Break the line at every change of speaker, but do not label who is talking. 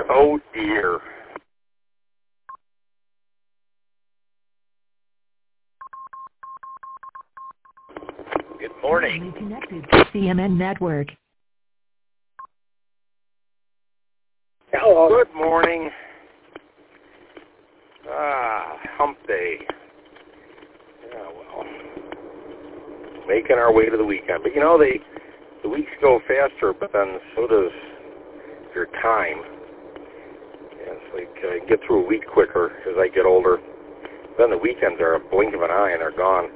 Oh, dear. Good morning.
Connected to CMN Network.
Hello. Good morning. Hump day. Yeah, well, making our way to the weekend. But, the weeks go faster, but then so does your time. And it's like I get through a week quicker as I get older. Then the weekends are a blink of an eye and they're gone.